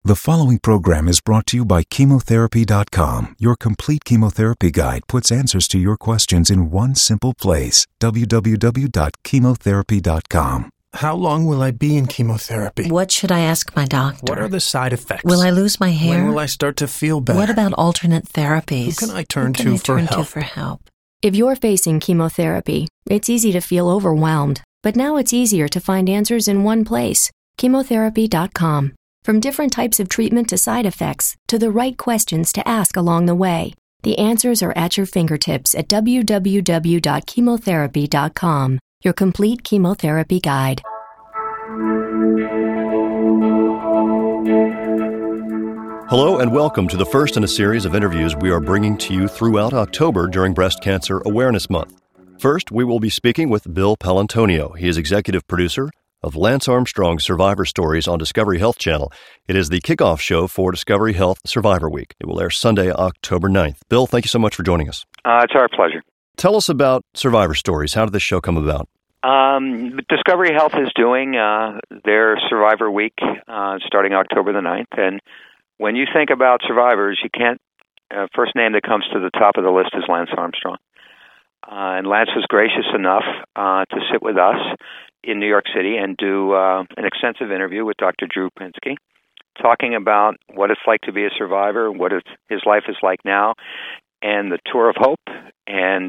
The following program is brought to you by Chemotherapy.com. Your complete chemotherapy guide puts answers to your questions in one simple place. www.chemotherapy.com. How long will I be in chemotherapy? What should I ask my doctor? What are the side effects? Will I lose my hair? When will I start to feel better? What about alternate therapies? Who can I turn to for help? If you're facing chemotherapy, it's easy to feel overwhelmed, but now it's easier to find answers in one place, chemotherapy.com. From different types of treatment to side effects, to the right questions to ask along the way, the answers are at your fingertips at www.chemotherapy.com, your complete chemotherapy guide. Hello and welcome to the first in a series of interviews we are bringing to you throughout October during Breast Cancer Awareness Month. First, we will be speaking with Bill Paolantonio. He is executive producer of Lance Armstrong Survivor Stories on Discovery Health Channel. It is the kickoff show for Discovery Health Survivor Week. It will air Sunday, October 9th. Bill, thank you so much for joining us. It's our pleasure. Tell us about Survivor Stories. How did this show come about? Discovery Health is doing their Survivor Week starting October the 9th. And when you think about survivors, you can't, first name that comes to the top of the list is Lance Armstrong. And Lance was gracious enough to sit with us in New York City and do an extensive interview with Dr. Drew Pinsky, talking about what it's like to be a survivor, what his life is like now, and the Tour of Hope, and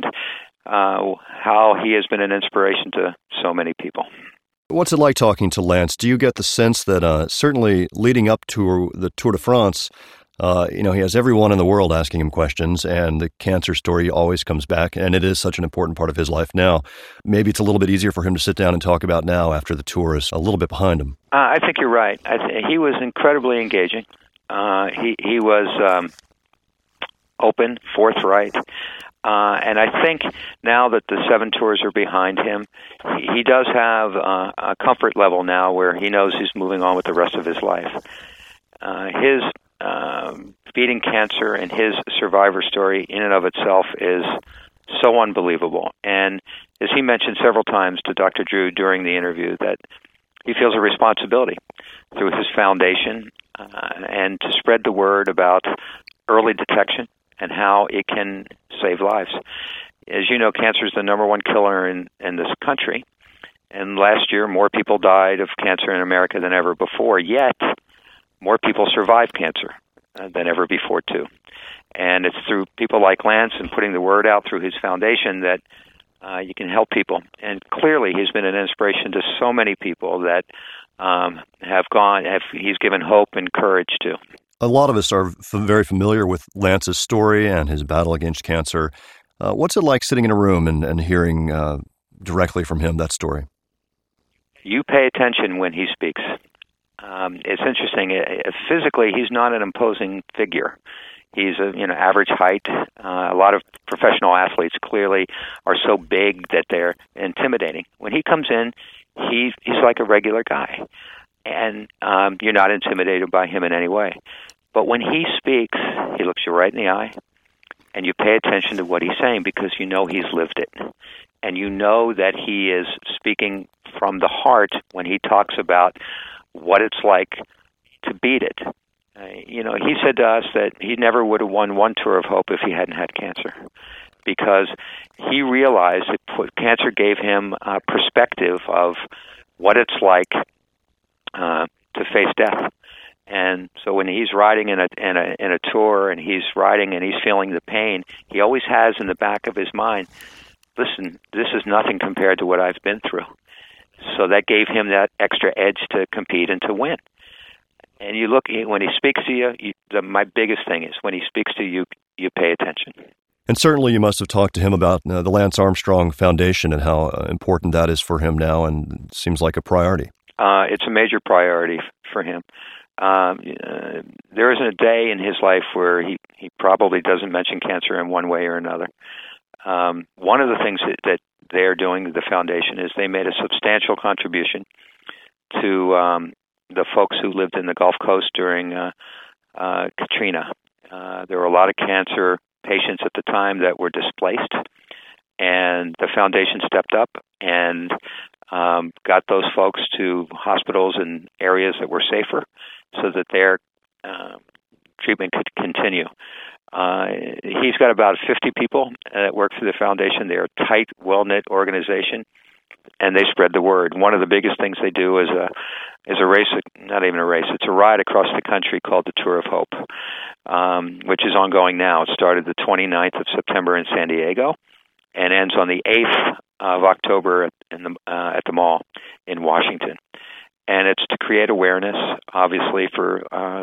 how he has been an inspiration to so many people. What's it like talking to Lance? Do you get the sense that certainly leading up to the Tour de France, he has everyone in the world asking him questions, and the cancer story always comes back, and it is such an important part of his life now. Maybe it's a little bit easier for him to sit down and talk about now after the tour is a little bit behind him. I think you're right. He was incredibly engaging. He was open, forthright. And I think now that the 7 tours are behind him, he does have a comfort level now where he knows he's moving on with the rest of his life. His beating cancer and his survivor story in and of itself is so unbelievable. And as he mentioned several times to Dr. Drew during the interview, that he feels a responsibility through his foundation and to spread the word about early detection and how it can save lives. As you know, cancer is the number one killer in this country. And last year, more people died of cancer in America than ever before, yet more people survive cancer than ever before, too. And it's through people like Lance and putting the word out through his foundation that you can help people. And clearly, he's been an inspiration to so many people that he's given hope and courage to. A lot of us are very familiar with Lance's story and his battle against cancer. What's it like sitting in a room and hearing directly from him that story? You pay attention when he speaks. It's interesting. Physically, he's not an imposing figure. He's average height. A lot of professional athletes clearly are so big that they're intimidating. When he comes in, he's like a regular guy, and you're not intimidated by him in any way. But when he speaks, he looks you right in the eye, and you pay attention to what he's saying because you know he's lived it, and you know that he is speaking from the heart when he talks about what it's like to beat it. He said to us that he never would have won one Tour of Hope if he hadn't had cancer, because he realized that cancer gave him a perspective of what it's like to face death. And so when he's riding in a tour and he's riding and he's feeling the pain, he always has in the back of his mind, listen, this is nothing compared to what I've been through. So that gave him that extra edge to compete and to win. And you look, when he speaks to you, my biggest thing is when he speaks to you, you pay attention. And certainly you must have talked to him about the Lance Armstrong Foundation and how important that is for him now, and it seems like a priority. It's a major priority for him. There isn't a day in his life where he probably doesn't mention cancer in one way or another. One of the things that they're doing, the foundation, is they made a substantial contribution to the folks who lived in the Gulf Coast during Katrina. There were a lot of cancer patients at the time that were displaced, and the foundation stepped up and got those folks to hospitals and areas that were safer so that their treatment could continue. He's got about 50 people that work for the foundation. They're a tight, well-knit organization, and they spread the word. One of the biggest things they do is a race, not even a race, it's a ride across the country called the Tour of Hope, which is ongoing now. It started the 29th of September in San Diego and ends on the 8th of October at the mall in Washington. And it's to create awareness, obviously, for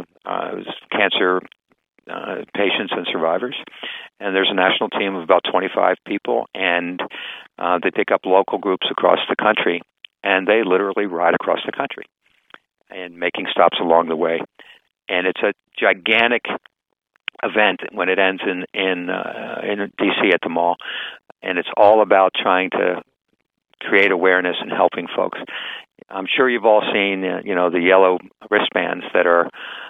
cancer patients and survivors. And there's a national team of about 25 people, and they pick up local groups across the country, and they literally ride across the country and making stops along the way. And it's a gigantic event when it ends in D.C. at the mall, and it's all about trying to create awareness and helping folks. I'm sure you've all seen, the yellow wristbands that are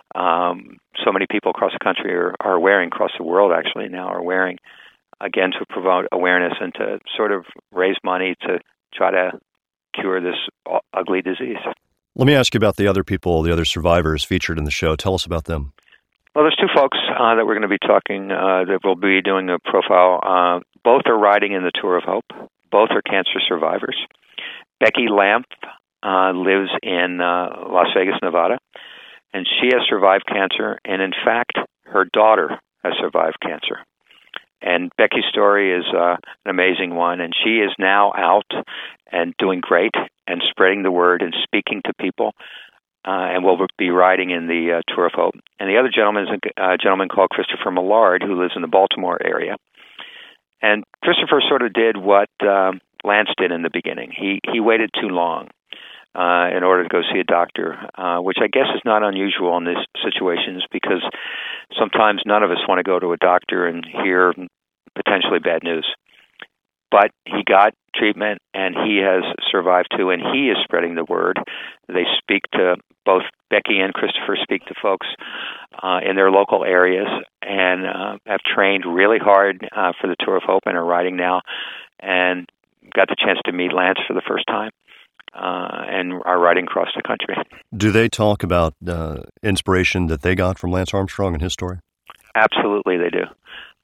so many people across the country are wearing, across the world actually now are wearing, again, to promote awareness and to sort of raise money to try to cure this ugly disease. Let me ask you about the other people, the other survivors featured in the show. Tell us about them. Well, there's two folks that we're going to be talking, that will be doing a profile. Both are riding in the Tour of Hope. Both are cancer survivors. Becky Lamp lives in Las Vegas, Nevada, and she has survived cancer, and in fact, her daughter has survived cancer. And Becky's story is an amazing one, and she is now out and doing great and spreading the word and speaking to people, and will be riding in the Tour of Hope. And the other gentleman is a gentleman called Christopher Millard, who lives in the Baltimore area. And Christopher sort of did what Lance did in the beginning. He waited too long in order to go see a doctor, which I guess is not unusual in these situations, because sometimes none of us want to go to a doctor and hear potentially bad news. But he got treatment, and he has survived too, and he is spreading the word. They speak to, both Becky and Christopher speak to folks in their local areas, and have trained really hard for the Tour of Hope and are riding now, and got the chance to meet Lance for the first time, and are riding across the country. Do they talk about inspiration that they got from Lance Armstrong and his story? Absolutely, they do.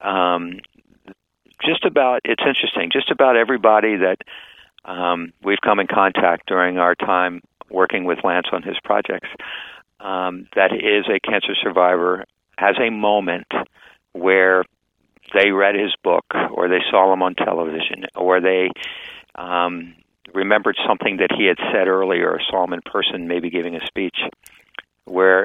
It's interesting, just about everybody that we've come in contact during our time working with Lance on his projects, that is a cancer survivor, has a moment where they read his book, or they saw him on television, or they remembered something that he had said earlier, or saw him in person maybe giving a speech, where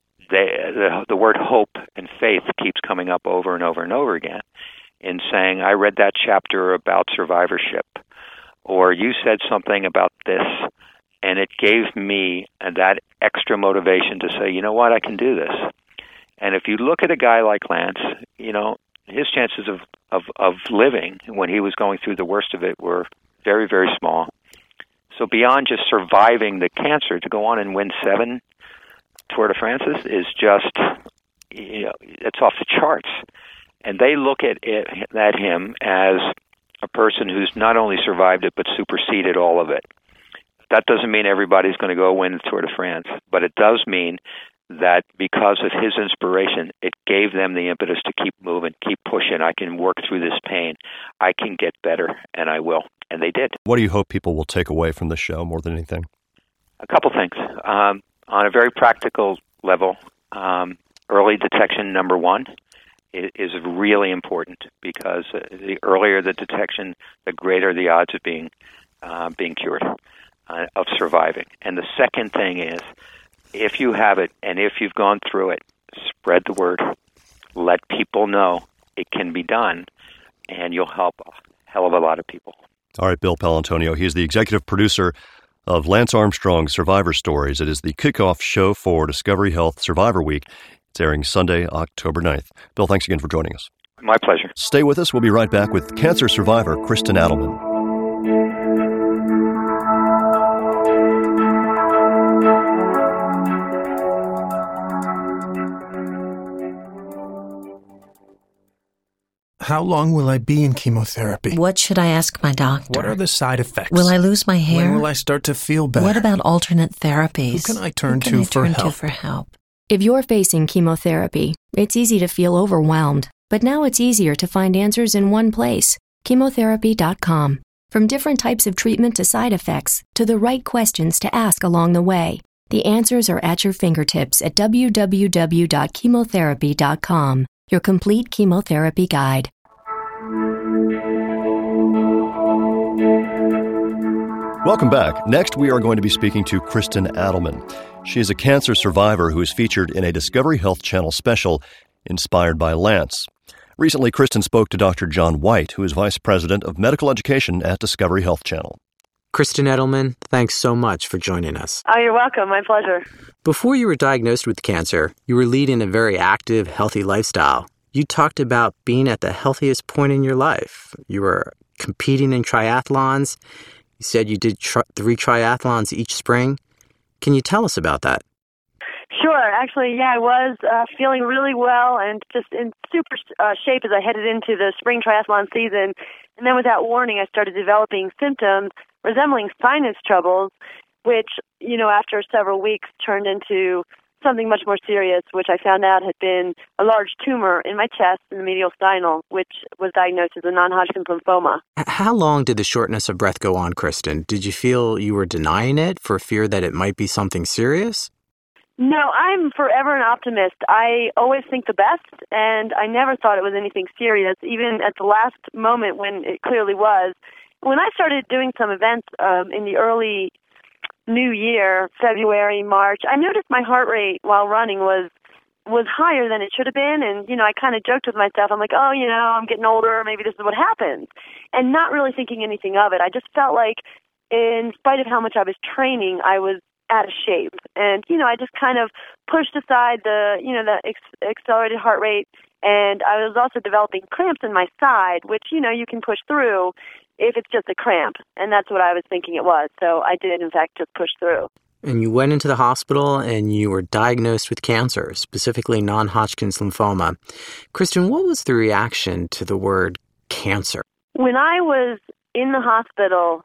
the word hope and faith keeps coming up over and over and over again, in saying, I read that chapter about survivorship, or you said something about this, and it gave me that extra motivation to say, you know what, I can do this. And if you look at a guy like Lance, his chances of living when he was going through the worst of it were very, very small. So beyond just surviving the cancer, to go on and win 7 Tour de France's is just, it's off the charts. And they look at him as a person who's not only survived it, but superseded all of it. That doesn't mean everybody's going to go win the Tour de France, but it does mean that because of his inspiration, it gave them the impetus to keep moving, keep pushing. I can work through this pain. I can get better, and I will. And they did. What do you hope people will take away from the show more than anything? A couple things. On a very practical level, early detection, number one, is really important, because the earlier the detection, the greater the odds of being cured, of surviving. And the second thing is, if you have it and if you've gone through it, spread the word. Let people know it can be done, and you'll help a hell of a lot of people. All right, Bill Paolantonio. He is the executive producer of Lance Armstrong's Survivor Stories. It is the kickoff show for Discovery Health Survivor Week. It's airing Sunday, October 9th. Bill, thanks again for joining us. My pleasure. Stay with us. We'll be right back with cancer survivor Kristen Adelman. How long will I be in chemotherapy? What should I ask my doctor? What are the side effects? Will I lose my hair? When will I start to feel better? What about alternate therapies? Who can I turn to for help? If you're facing chemotherapy, it's easy to feel overwhelmed, but now it's easier to find answers in one place, chemotherapy.com. From different types of treatment to side effects, to the right questions to ask along the way, the answers are at your fingertips at www.chemotherapy.com, your complete chemotherapy guide. Welcome back. Next, we are going to be speaking to Kristen Adelman. She is a cancer survivor who is featured in a Discovery Health Channel special inspired by Lance. Recently, Kristen spoke to Dr. John White, who is Vice President of Medical Education at Discovery Health Channel. Kristen Adelman, thanks so much for joining us. Oh, you're welcome. My pleasure. Before you were diagnosed with cancer, you were leading a very active, healthy lifestyle. You talked about being at the healthiest point in your life. You were competing in triathlons. You said you did 3 triathlons each spring. Can you tell us about that? Sure. Actually, I was feeling really well and just in super shape as I headed into the spring triathlon season. And then without warning, I started developing symptoms resembling sinus troubles, which, after several weeks turned into something much more serious, which I found out had been a large tumor in my chest in the medial sternum, which was diagnosed as a non-Hodgkin's lymphoma. How long did the shortness of breath go on, Kristen? Did you feel you were denying it for fear that it might be something serious? No, I'm forever an optimist. I always think the best, and I never thought it was anything serious, even at the last moment when it clearly was. When I started doing some events in the early New Year, February, March, I noticed my heart rate while running was higher than it should have been, and, I kind of joked with myself. I'm like, I'm getting older, maybe this is what happens, and not really thinking anything of it. I just felt like, in spite of how much I was training, I was out of shape, and, I just kind of pushed aside the accelerated heart rate, and I was also developing cramps in my side, which, you can push through if it's just a cramp, and that's what I was thinking it was. So I did, in fact, just push through. And you went into the hospital and you were diagnosed with cancer, specifically non-Hodgkin's lymphoma. Kristen, what was the reaction to the word cancer? When I was in the hospital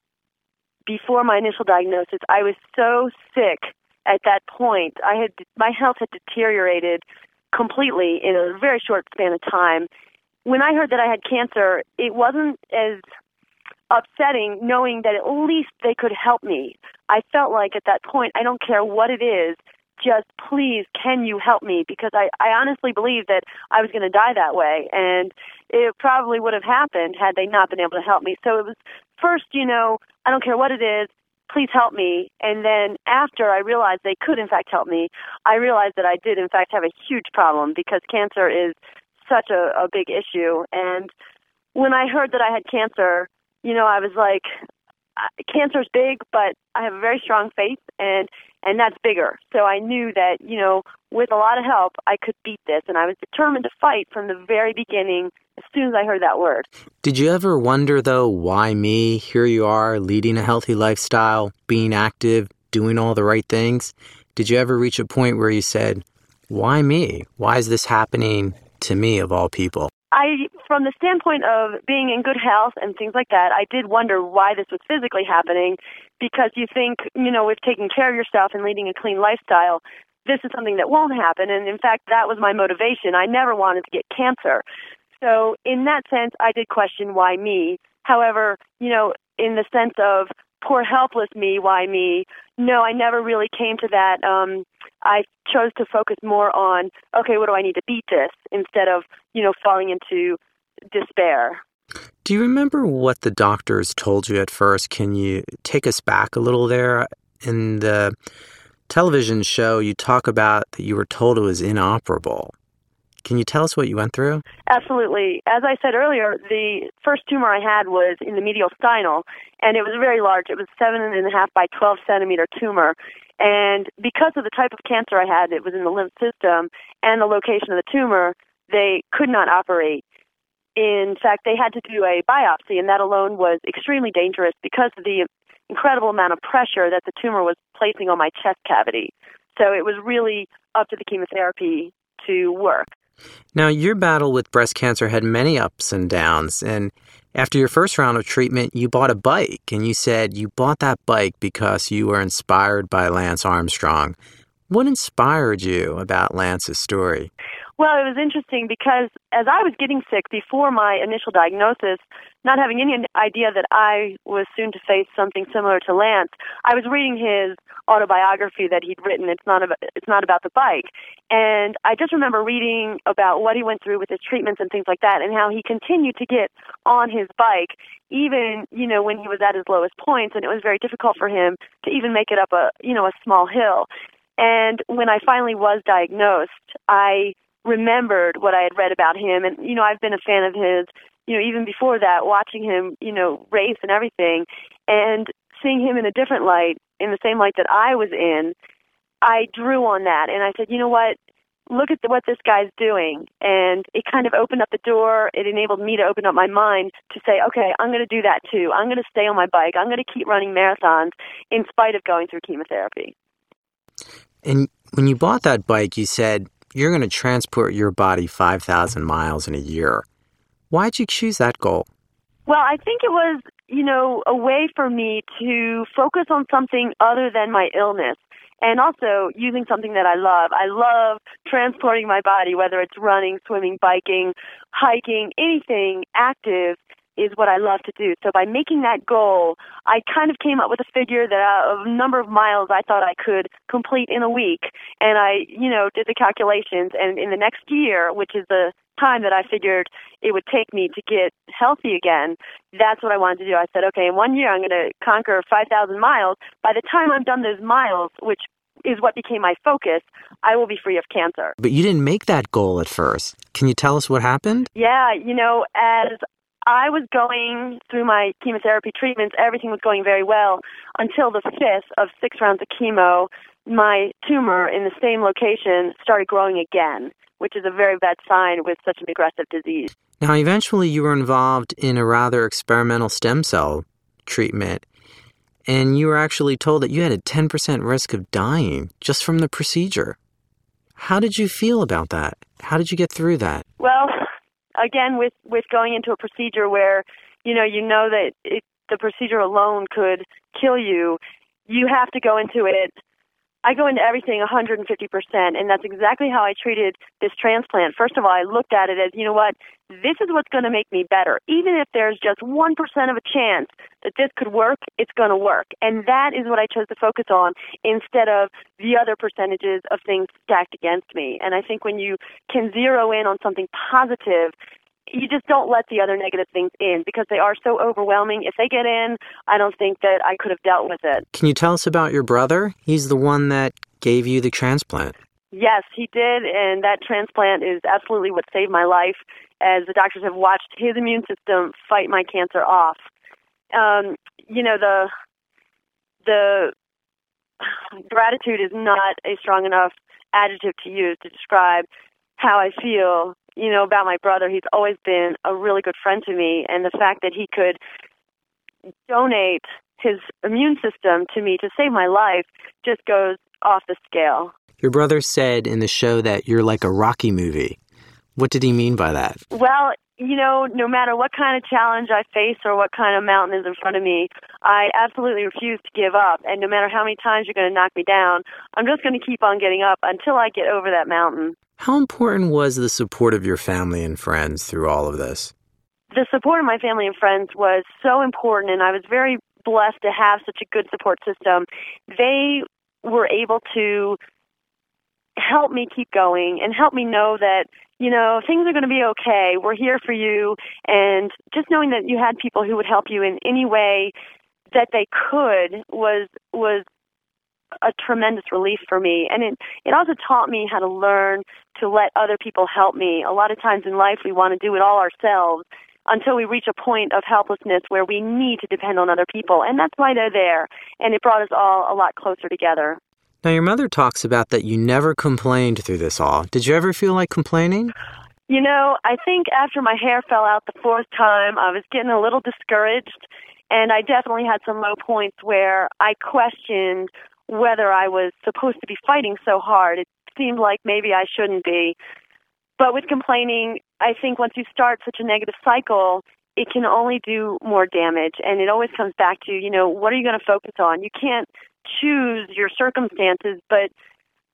before my initial diagnosis, I was so sick at that point. My health had deteriorated completely in a very short span of time. When I heard that I had cancer, it wasn't as upsetting knowing that at least they could help me. I felt like at that point, I don't care what it is, just please, can you help me? Because I honestly believed that I was going to die that way, and it probably would have happened had they not been able to help me. So it was first, I don't care what it is, please help me. And then after I realized they could, in fact, help me, I realized that I did, in fact, have a huge problem because cancer is such a big issue. And when I heard that I had cancer, I was like, cancer's big, but I have a very strong faith, and that's bigger. So I knew that, with a lot of help, I could beat this, and I was determined to fight from the very beginning as soon as I heard that word. Did you ever wonder, though, why me? Here you are, leading a healthy lifestyle, being active, doing all the right things. Did you ever reach a point where you said, why me? Why is this happening to me, of all people? From the standpoint of being in good health and things like that, I did wonder why this was physically happening, because you think, with taking care of yourself and leading a clean lifestyle, this is something that won't happen. And in fact, that was my motivation. I never wanted to get cancer. So in that sense, I did question why me. However, in the sense of poor helpless me, why me? No, I never really came to that. I chose to focus more on, okay, what do I need to beat this, instead of, falling into despair. Do you remember what the doctors told you at first? Can you take us back a little there? In the television show, you talk about that you were told it was inoperable. Can you tell us what you went through? Absolutely. As I said earlier, the first tumor I had was in the medial sternum, and it was very large. It was 7.5 by 12 centimeter tumor. And because of the type of cancer I had, it was in the lymph system, and the location of the tumor, they could not operate. In fact, they had to do a biopsy, and that alone was extremely dangerous because of the incredible amount of pressure that the tumor was placing on my chest cavity. So it was really up to the chemotherapy to work. Now, your battle with breast cancer had many ups and downs, and after your first round of treatment, you bought a bike, and you said you bought that bike because you were inspired by Lance Armstrong. What inspired you about Lance's story? Well, it was interesting because as I was getting sick before my initial diagnosis, not having any idea that I was soon to face something similar to Lance, I was reading his autobiography that he'd written. It's not about the bike. And I just remember reading about what he went through with his treatments and things like that, and how he continued to get on his bike even, when he was at his lowest points, and it was very difficult for him to even make it up a small hill. And when I finally was diagnosed, I remembered what I had read about him. And, I've been a fan of his, even before that, watching him, race and everything. And seeing him in a different light, in the same light that I was in, I drew on that. And I said, you know what? Look at what this guy's doing. And it kind of opened up the door. It enabled me to open up my mind to say, okay, I'm going to do that too. I'm going to stay on my bike. I'm going to keep running marathons in spite of going through chemotherapy. And when you bought that bike, you said you're going to transport your body 5,000 miles in a year. Why'd you choose that goal? Well, I think it was, a way for me to focus on something other than my illness, and also using something that I love. I love transporting my body, whether it's running, swimming, biking, hiking, anything active is what I love to do. So by making that goal, I kind of came up with a figure that a number of miles I thought I could complete in a week. And I, did the calculations. And in the next year, which is the time that I figured it would take me to get healthy again, that's what I wanted to do. I said, okay, in 1 year I'm going to conquer 5,000 miles. By the time I'm done those miles, which is what became my focus, I will be free of cancer. But you didn't make that goal at first. Can you tell us what happened? Yeah, as I was going through my chemotherapy treatments, everything was going very well until the 5th of 6 rounds of chemo. My tumor in the same location started growing again, which is a very bad sign with such an aggressive disease. Now, eventually you were involved in a rather experimental stem cell treatment, and you were actually told that you had a 10% risk of dying just from the procedure. How did you feel about that? How did you get through that? Well, again, with going into a procedure where, you know that the procedure alone could kill you, you have to go into it. I go into everything 150%, and that's exactly how I treated this transplant. First of all, I looked at it as, you know what, this is what's going to make me better. Even if there's just 1% of a chance that this could work, it's going to work. And that is what I chose to focus on instead of the other percentages of things stacked against me. And I think when you can zero in on something positive, you just don't let the other negative things in because they are so overwhelming. If they get in, I don't think that I could have dealt with it. Can you tell us about your brother? He's the one that gave you the transplant. Yes, he did, and that transplant is absolutely what saved my life, as the doctors have watched his immune system fight my cancer off. The gratitude is not a strong enough adjective to use to describe how I feel about my brother. He's always been a really good friend to me, and the fact that he could donate his immune system to me to save my life just goes off the scale. Your brother said in the show that you're like a Rocky movie. What did he mean by that? Well, no matter what kind of challenge I face or what kind of mountain is in front of me, I absolutely refuse to give up. And no matter how many times you're going to knock me down, I'm just going to keep on getting up until I get over that mountain. How important was the support of your family and friends through all of this? The support of my family and friends was so important, and I was very blessed to have such a good support system. They were able to help me keep going and help me know that, things are going to be okay. We're here for you. And just knowing that you had people who would help you in any way that they could was a tremendous relief for me. And it also taught me how to learn to let other people help me. A lot of times in life we want to do it all ourselves until we reach a point of helplessness where we need to depend on other people. And that's why they're there. And it brought us all a lot closer together. Now, your mother talks about that you never complained through this all. Did you ever feel like complaining? I think after my hair fell out the 4th time, I was getting a little discouraged. And I definitely had some low points where I questioned whether I was supposed to be fighting so hard. It seemed like maybe I shouldn't be. But with complaining, I think once you start such a negative cycle, it can only do more damage. And it always comes back to, what are you going to focus on? You can't choose your circumstances, but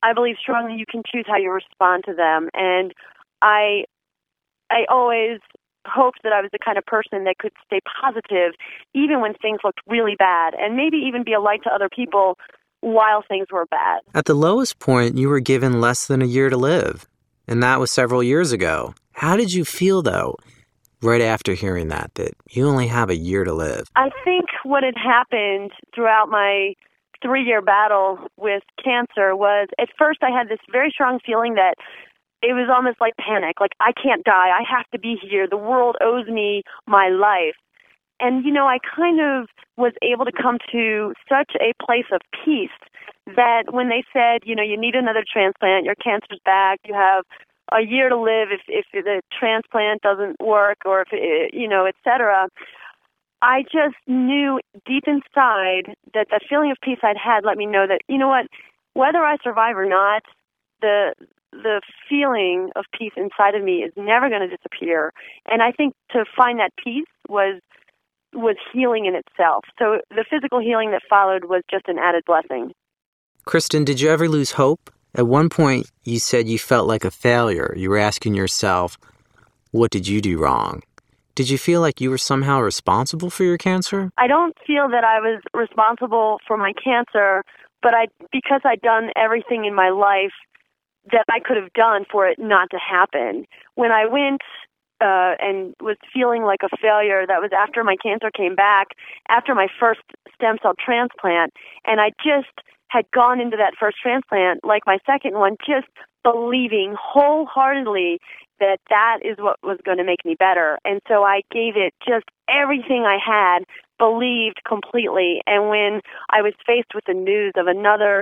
I believe strongly you can choose how you respond to them. And I always hoped that I was the kind of person that could stay positive even when things looked really bad, and maybe even be a light to other people while things were bad. At the lowest point, you were given less than a year to live, and that was several years ago. How did you feel, though, right after hearing that you only have a year to live? I think what had happened throughout my 3-year battle with cancer was, at first I had this very strong feeling that it was almost like panic, like I can't die, I have to be here, the world owes me my life. And, I kind of was able to come to such a place of peace that when they said, you need another transplant, your cancer's back, you have a year to live if the transplant doesn't work, or if, et cetera, I just knew deep inside that the feeling of peace I'd had let me know that, whether I survive or not, the feeling of peace inside of me is never going to disappear. And I think to find that peace was healing in itself. So the physical healing that followed was just an added blessing. Kristen, did you ever lose hope? At one point, you said you felt like a failure. You were asking yourself, what did you do wrong? Did you feel like you were somehow responsible for your cancer? I don't feel that I was responsible for my cancer, but because I'd done everything in my life that I could have done for it not to happen. When I went and was feeling like a failure, that was after my cancer came back, after my first stem cell transplant, and I just had gone into that first transplant, like my second one, just believing wholeheartedly that is what was going to make me better. And so I gave it just everything I had, believed completely. And when I was faced with the news of another,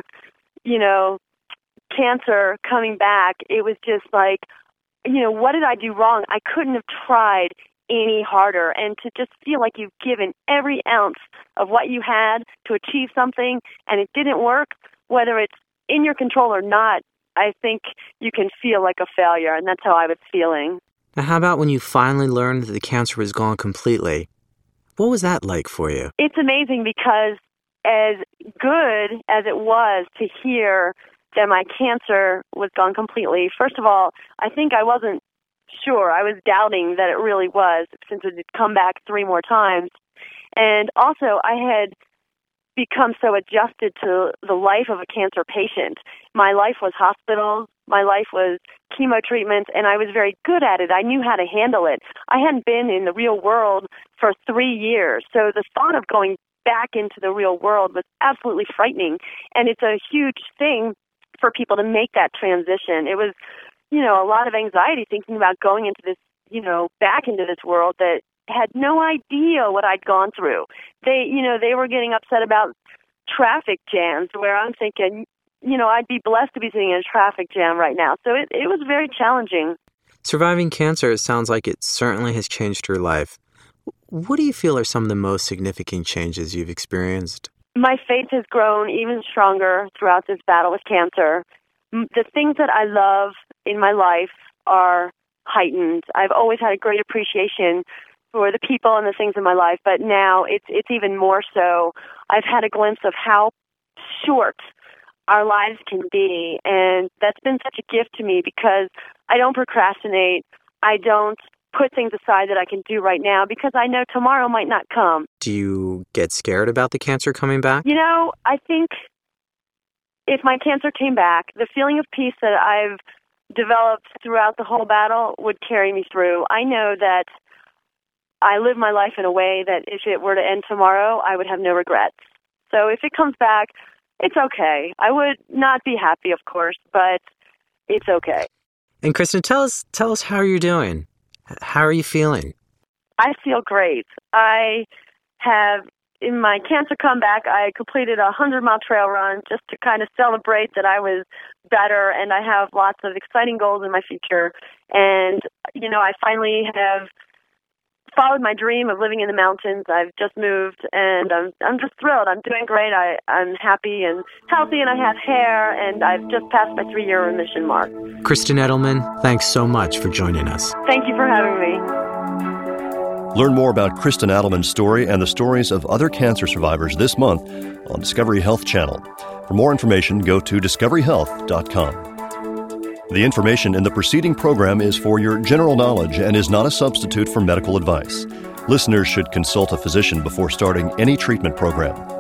cancer coming back, it was just like, what did I do wrong? I couldn't have tried any harder. And to just feel like you've given every ounce of what you had to achieve something and it didn't work, whether it's in your control or not, I think you can feel like a failure, and that's how I was feeling. Now, how about when you finally learned that the cancer was gone completely? What was that like for you? It's amazing because as good as it was to hear that my cancer was gone completely, first of all, I think I wasn't sure. I was doubting that it really was, since it had come back 3 more times. And also, I had become so adjusted to the life of a cancer patient. My life was hospitals, my life was chemo treatments, and I was very good at it. I knew how to handle it. I hadn't been in the real world for 3 years, so the thought of going back into the real world was absolutely frightening, and it's a huge thing for people to make that transition. It was, a lot of anxiety thinking about going into this, back into this world that had no idea what I'd gone through. They were getting upset about traffic jams, where I'm thinking, I'd be blessed to be sitting in a traffic jam right now. So it was very challenging. Surviving cancer, it sounds like it certainly has changed your life. What do you feel are some of the most significant changes you've experienced? My faith has grown even stronger throughout this battle with cancer. The things that I love in my life are heightened. I've always had a great appreciation for the people and the things in my life, but now it's even more so. I've had a glimpse of how short our lives can be, and that's been such a gift to me because I don't procrastinate. I don't put things aside that I can do right now because I know tomorrow might not come. Do you get scared about the cancer coming back? I think if my cancer came back, the feeling of peace that I've developed throughout the whole battle would carry me through. I know that I live my life in a way that if it were to end tomorrow, I would have no regrets. So if it comes back, it's okay. I would not be happy, of course, but it's okay. And Kristen, tell us how you're doing. How are you feeling? I feel great. I have, in my cancer comeback, I completed a 100-mile trail run just to kind of celebrate that I was better, and I have lots of exciting goals in my future. And, I finally have followed my dream of living in the mountains. I've just moved, and I'm just thrilled. I'm doing great. I'm happy and healthy, and I have hair, and I've just passed my 3-year remission mark. Kristen Edelman, thanks so much for joining us. Thank you for having me. Learn more about Kristen Adelman's story and the stories of other cancer survivors this month on Discovery Health Channel. For more information, go to discoveryhealth.com. The information in the preceding program is for your general knowledge and is not a substitute for medical advice. Listeners should consult a physician before starting any treatment program.